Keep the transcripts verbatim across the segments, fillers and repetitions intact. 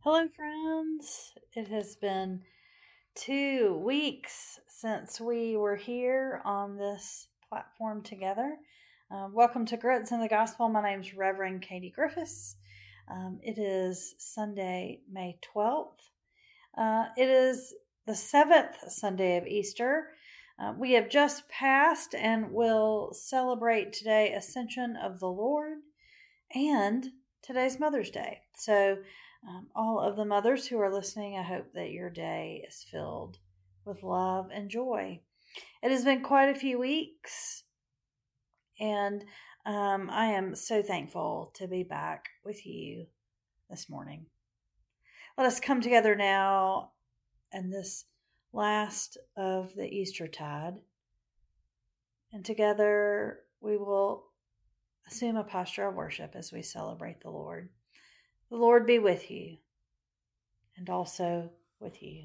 Hello, friends. It has been two weeks since we were here on this platform together. Uh, welcome to Grits in the Gospel. My name is Reverend Katie Griffiths. Um, it is Sunday, May twelfth. Uh, it is the seventh Sunday of Easter. Uh, we have just passed and will celebrate today Ascension of the Lord, and today's Mother's Day. So Um, all of the mothers who are listening, I hope that your day is filled with love and joy. It has been quite a few weeks, and um, I am so thankful to be back with you this morning. Let us come together now in this last of the Eastertide, and together we will assume a posture of worship as we celebrate the Lord. The Lord be with you, and also with you.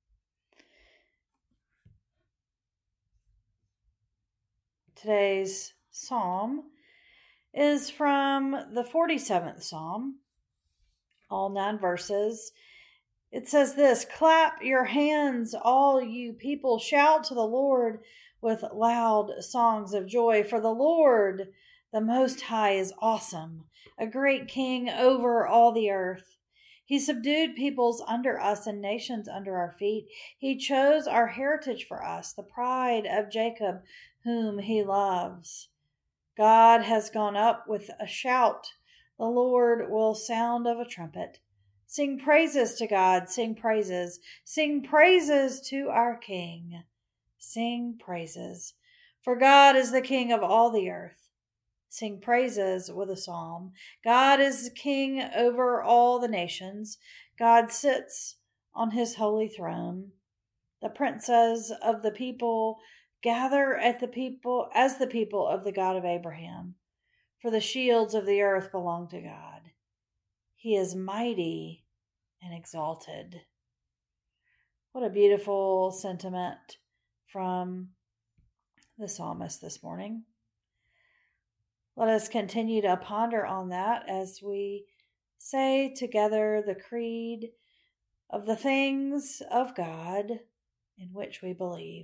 Today's psalm is from the forty-seventh Psalm, all nine verses. It says this: "Clap your hands, all you people, shout to the Lord with loud songs of joy, for the Lord, the Most High, is awesome, a great king over all the earth. He subdued peoples under us and nations under our feet. He chose our heritage for us, the pride of Jacob, whom he loves. God has gone up with a shout. The Lord will sound of a trumpet. Sing praises to God, sing praises, sing praises to our King. Sing praises, for God is the King of all the earth. Sing praises with a psalm. God is king over all the nations. God sits on his holy throne. The princes of the people gather at the people as the people of the God of Abraham. For the shields of the earth belong to God. He is mighty and exalted." What a beautiful sentiment from the psalmist this morning. Let us continue to ponder on that as we say together the creed of the things of God in which we believe.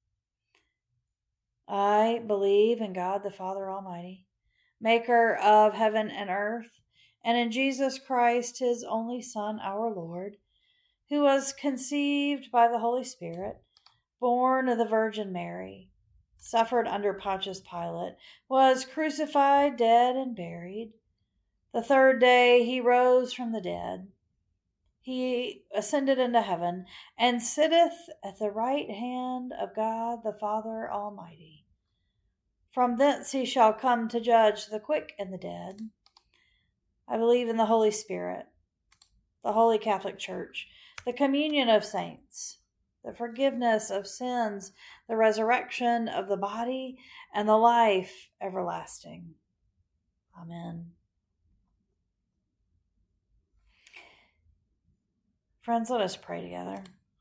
I believe in God the Father Almighty, maker of heaven and earth, and in Jesus Christ, his only Son, our Lord, who was conceived by the Holy Spirit, born of the Virgin Mary, suffered under Pontius Pilate, was crucified, dead, and buried. The third day he rose from the dead. He ascended into heaven, and sitteth at the right hand of God the Father Almighty. From thence he shall come to judge the quick and the dead. I believe in the Holy Spirit, the Holy Catholic Church, the communion of saints, the forgiveness of sins, the resurrection of the body, and the life everlasting. Amen. Friends, let us pray together.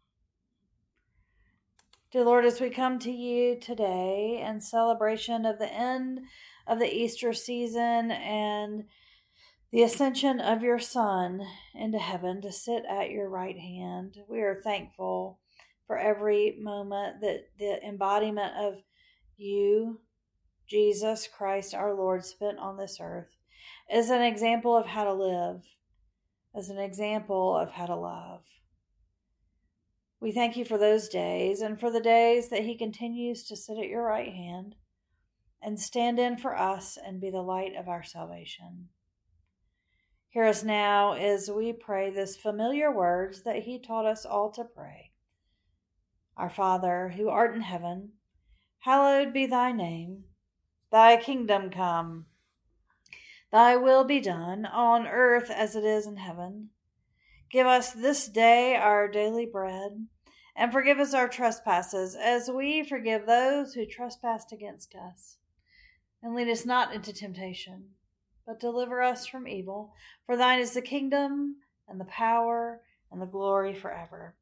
Dear Lord, as we come to you today in celebration of the end of the Easter season and the ascension of your Son into heaven to sit at your right hand, we are thankful for every moment that the embodiment of you, Jesus Christ our Lord, spent on this earth as an example of how to live, as an example of how to love. We thank you for those days and for the days that he continues to sit at your right hand and stand in for us and be the light of our salvation. Hear us now as we pray this familiar words that he taught us all to pray. Our Father, who art in heaven, hallowed be thy name. Thy kingdom come. Thy will be done on earth as it is in heaven. Give us this day our daily bread, and forgive us our trespasses as we forgive those who trespass against us. And lead us not into temptation, but deliver us from evil. For thine is the kingdom and the power and the glory forever.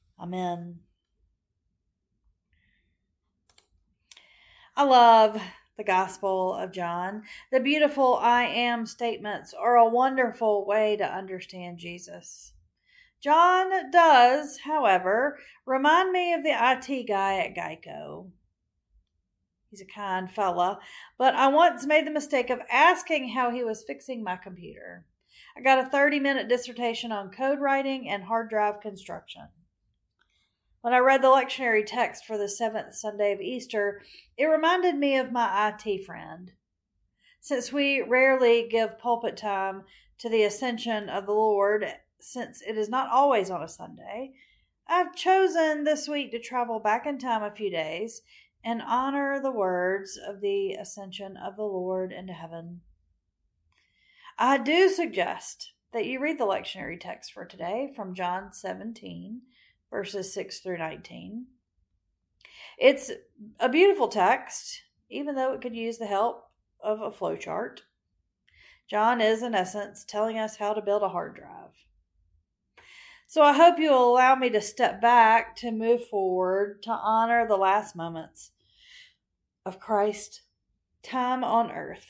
Amen. I love the Gospel of John. The beautiful I am statements are a wonderful way to understand Jesus. John does, however, remind me of the I T guy at Geico. He's a kind fella, but I once made the mistake of asking how he was fixing my computer. I got a thirty-minute dissertation on code writing and hard drive construction. When I read the lectionary text for the seventh Sunday of Easter, it reminded me of my I T friend. Since we rarely give pulpit time to the Ascension of the Lord, since it is not always on a Sunday, I've chosen this week to travel back in time a few days and honor the words of the Ascension of the Lord into heaven. I do suggest that you read the lectionary text for today from John seventeen, verses six through nineteen. It's a beautiful text, even though it could use the help of a flowchart. John is, in essence, telling us how to build a hard drive. So I hope you'll allow me to step back to move forward to honor the last moments of Christ's time on earth.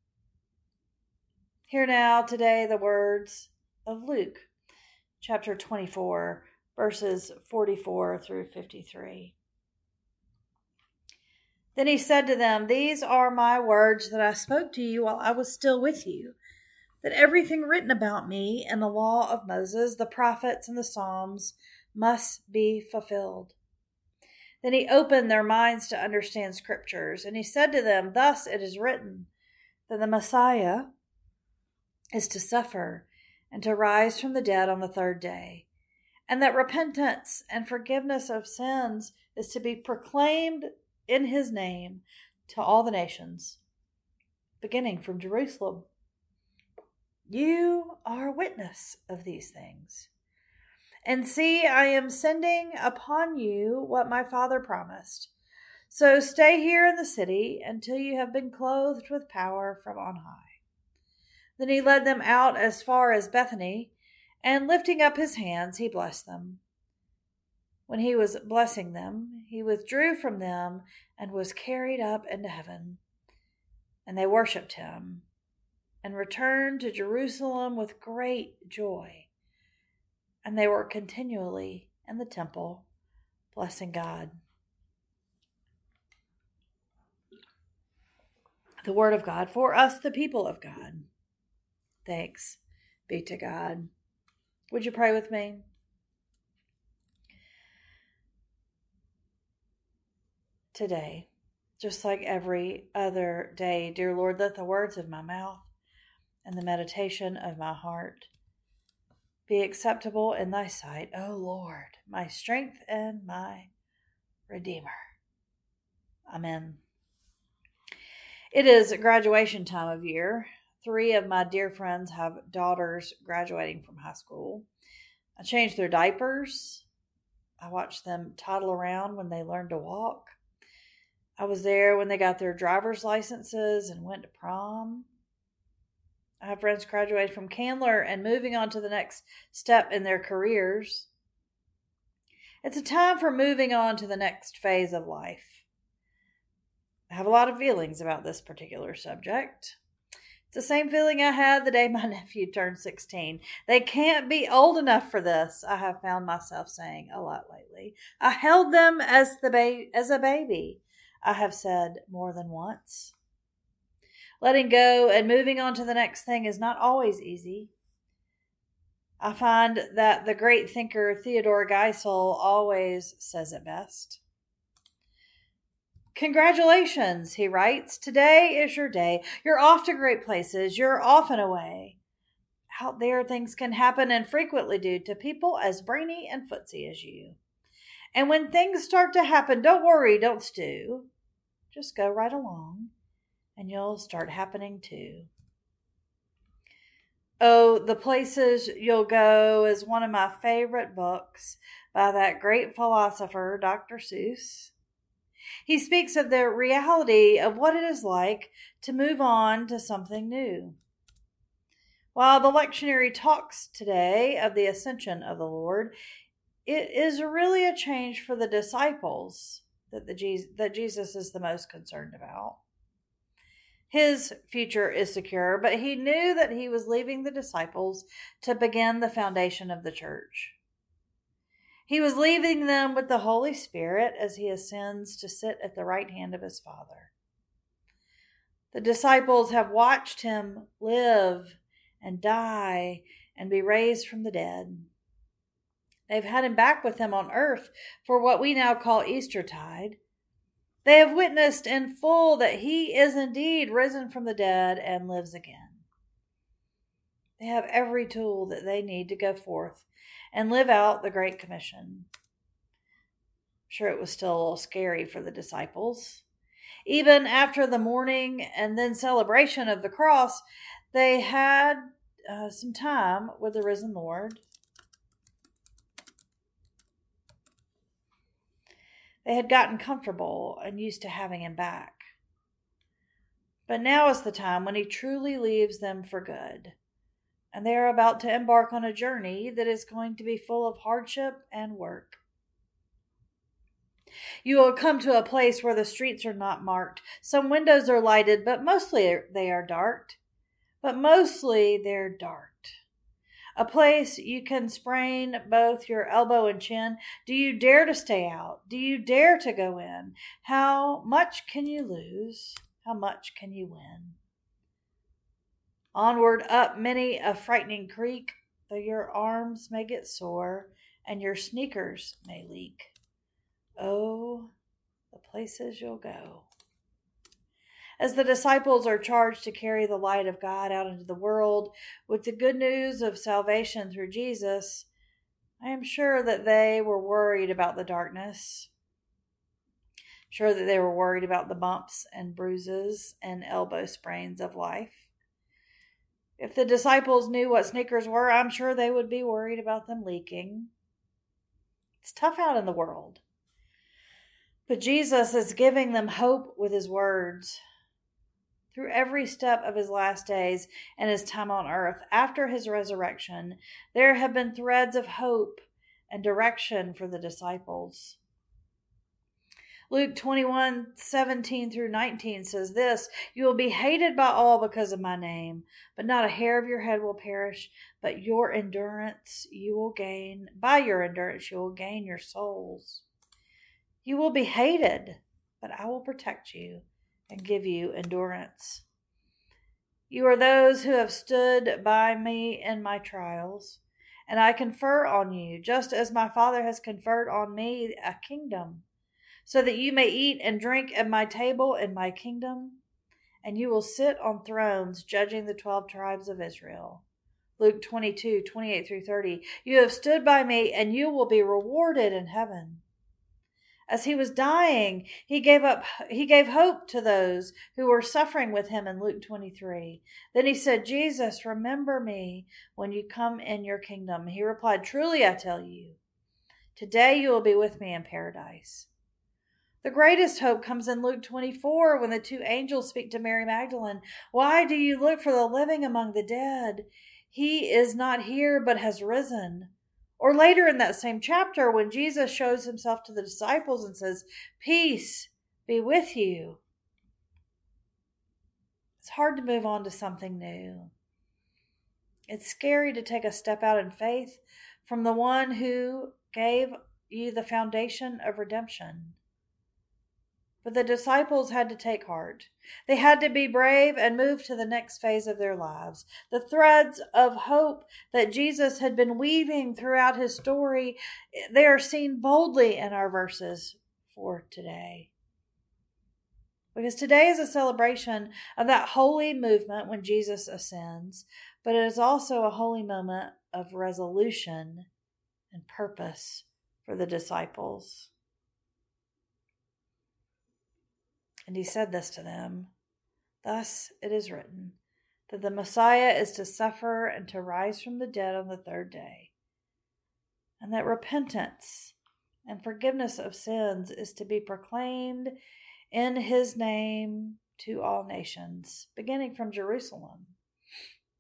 Hear now today the words of Luke, chapter twenty-four, verses forty-four through fifty-three. Then he said to them, "These are my words that I spoke to you while I was still with you, that everything written about me in the law of Moses, the prophets, and the Psalms must be fulfilled." Then he opened their minds to understand scriptures, and he said to them, "Thus it is written that the Messiah is to suffer and to rise from the dead on the third day, and that repentance and forgiveness of sins is to be proclaimed in his name to all the nations, beginning from Jerusalem. You are a witness of these things. And see, I am sending upon you what my Father promised. So stay here in the city until you have been clothed with power from on high." Then he led them out as far as Bethany, and lifting up his hands, he blessed them. When he was blessing them, he withdrew from them and was carried up into heaven. And they worshipped him and returned to Jerusalem with great joy. And they were continually in the temple, blessing God. The word of God for us, the people of God. Thanks be to God. Would you pray with me? Today, just like every other day, dear Lord, let the words of my mouth and the meditation of my heart be acceptable in thy sight, O Lord, my strength and my Redeemer. Amen. It is graduation time of year. Three of my dear friends have daughters graduating from high school. I changed their diapers. I watched them toddle around when they learned to walk. I was there when they got their driver's licenses and went to prom. I have friends graduating from Candler and moving on to the next step in their careers. It's a time for moving on to the next phase of life. I have a lot of feelings about this particular subject. It's the same feeling I had the day my nephew turned sixteen. They can't be old enough for this, I have found myself saying a lot lately. I held them as the ba- as a baby, I have said more than once. Letting go and moving on to the next thing is not always easy. I find that the great thinker Theodore Geisel always says it best. "Congratulations," he writes. "Today is your day. You're off to great places. You're off and away. Out there, things can happen and frequently do to people as brainy and footsy as you. And when things start to happen, don't worry, don't stew. Just go right along, and you'll start happening too." Oh, The Places You'll Go is one of my favorite books by that great philosopher, Doctor Seuss. He speaks of the reality of what it is like to move on to something new. While the lectionary talks today of the ascension of the Lord, it is really a change for the disciples that, the, that Jesus is the most concerned about. his future is secure, but he knew that he was leaving the disciples to begin the foundation of the church. He was leaving them with the Holy Spirit as he ascends to sit at the right hand of his Father. The disciples have watched him live and die and be raised from the dead. They've had him back with them on earth for what we now call Eastertide. They have witnessed in full that he is indeed risen from the dead and lives again. They have every tool that they need to go forth and live out the Great Commission. I'm sure it was still a little scary for the disciples. Even after the mourning and then celebration of the cross, they had uh, some time with the risen Lord. They had gotten comfortable and used to having him back. But now is the time when he truly leaves them for good. And they are about to embark on a journey that is going to be full of hardship and work. You will come to a place where the streets are not marked. Some windows are lighted, but mostly they are dark. But mostly they're dark. A place you can sprain both your elbow and chin. Do you dare to stay out? Do you dare to go in? How much can you lose? How much can you win? Onward up many a frightening creek, though your arms may get sore and your sneakers may leak. Oh, the places you'll go. As the disciples are charged to carry the light of God out into the world with the good news of salvation through Jesus, I am sure that they were worried about the darkness. Sure that they were worried about the bumps and bruises and elbow sprains of life. If the disciples knew what sneakers were, I'm sure they would be worried about them leaking. It's tough out in the world. But Jesus is giving them hope with his words. Through every step of his last days and his time on earth, after his resurrection, there have been threads of hope and direction for the disciples. Luke twenty-one, seventeen through nineteen says this, "You will be hated by all because of my name, but not a hair of your head will perish, but your endurance you will gain, by your endurance you will gain your souls. You will be hated, but I will protect you and give you endurance. You are those who have stood by me in my trials, and I confer on you, just as my Father has conferred on me, a kingdom, so that you may eat and drink at my table in my kingdom, and you will sit on thrones judging the twelve tribes of Israel." Luke twenty-two, twenty-eight through thirty. "You have stood by me, and you will be rewarded in heaven." As he was dying, he gave up, he gave hope to those who were suffering with him in Luke twenty-three. Then he said, "Jesus, remember me when you come in your kingdom." He replied, "Truly I tell you, today you will be with me in paradise." The greatest hope comes in Luke twenty-four when the two angels speak to Mary Magdalene. "Why do you look for the living among the dead? He is not here, but has risen." Or later in that same chapter, when Jesus shows himself to the disciples and says, "Peace be with you." It's hard to move on to something new. It's scary to take a step out in faith from the one who gave you the foundation of redemption. But the disciples had to take heart. They had to be brave and move to the next phase of their lives. The threads of hope that Jesus had been weaving throughout his story, they are seen boldly in our verses for today. Because today is a celebration of that holy movement when Jesus ascends, but it is also a holy moment of resolution and purpose for the disciples. And he said this to them, "Thus it is written, that the Messiah is to suffer and to rise from the dead on the third day, and that repentance and forgiveness of sins is to be proclaimed in his name to all nations, beginning from Jerusalem.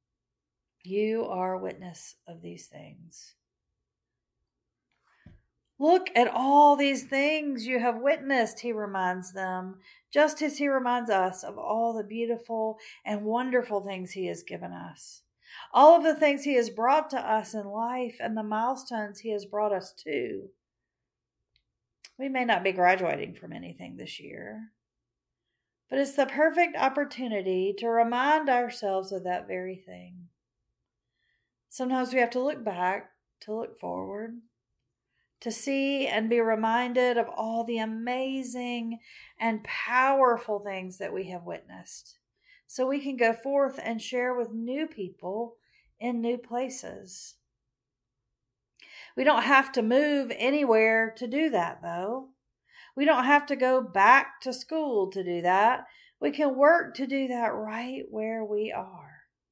You are a witness of these things." Look at all these things you have witnessed, he reminds them, just as he reminds us of all the beautiful and wonderful things he has given us. All of the things he has brought to us in life and the milestones he has brought us to. We may not be graduating from anything this year, but it's the perfect opportunity to remind ourselves of that very thing. Sometimes we have to look back to look forward, to see and be reminded of all the amazing and powerful things that we have witnessed, so we can go forth and share with new people in new places. We don't have to move anywhere to do that, though. We don't have to go back to school to do that. We can work to do that right where we are.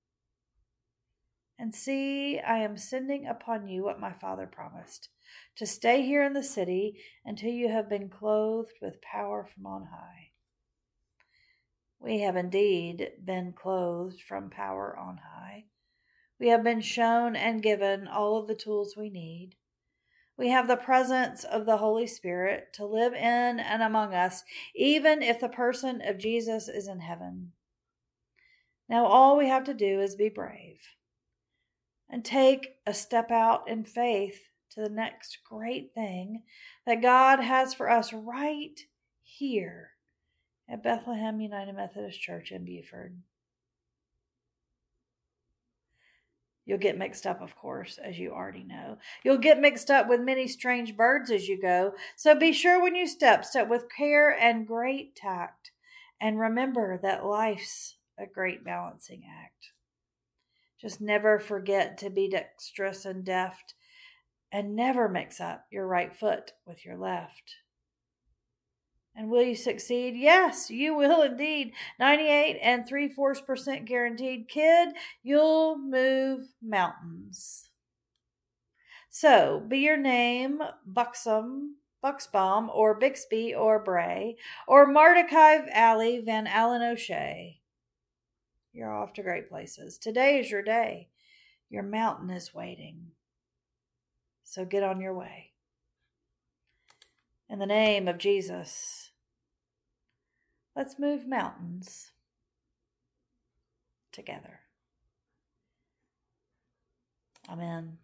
And see, I am sending upon you what my Father promised, to stay here in the city until you have been clothed with power from on high. We have indeed been clothed from power on high. We have been shown and given all of the tools we need. We have the presence of the Holy Spirit to live in and among us, even if the person of Jesus is in heaven. Now all we have to do is be brave and take a step out in faith to the next great thing that God has for us right here at Bethlehem United Methodist Church in Buford. You'll get mixed up, of course, as you already know. You'll get mixed up with many strange birds as you go. So be sure when you step, step with care and great tact. And remember that life's a great balancing act. Just never forget to be dexterous and deft, and never mix up your right foot with your left. And will you succeed? Yes, you will indeed. ninety-eight and three-fourths percent guaranteed. Kid, you'll move mountains. So, be your name Buxom, Buxbaum, or Bixby, or Bray, or Mordecai Alley Van Allen O'Shea. You're off to great places. Today is your day. Your mountain is waiting. So get on your way. In the name of Jesus, let's move mountains together. Amen.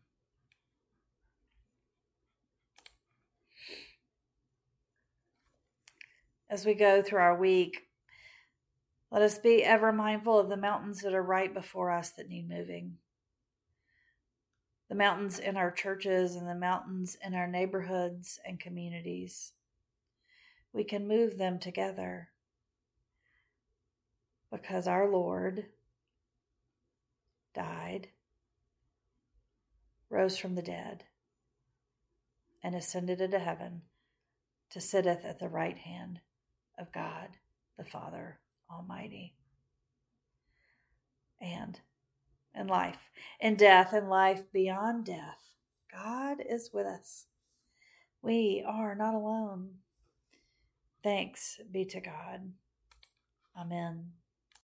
As we go through our week, let us be ever mindful of the mountains that are right before us that need moving. The mountains in our churches and the mountains in our neighborhoods and communities. We can move them together because our Lord died, rose from the dead, and ascended into heaven to sitteth at the right hand of God, the Father Almighty. And in life, in death, and life beyond death, God is with us. We are not alone. Thanks be to God. Amen.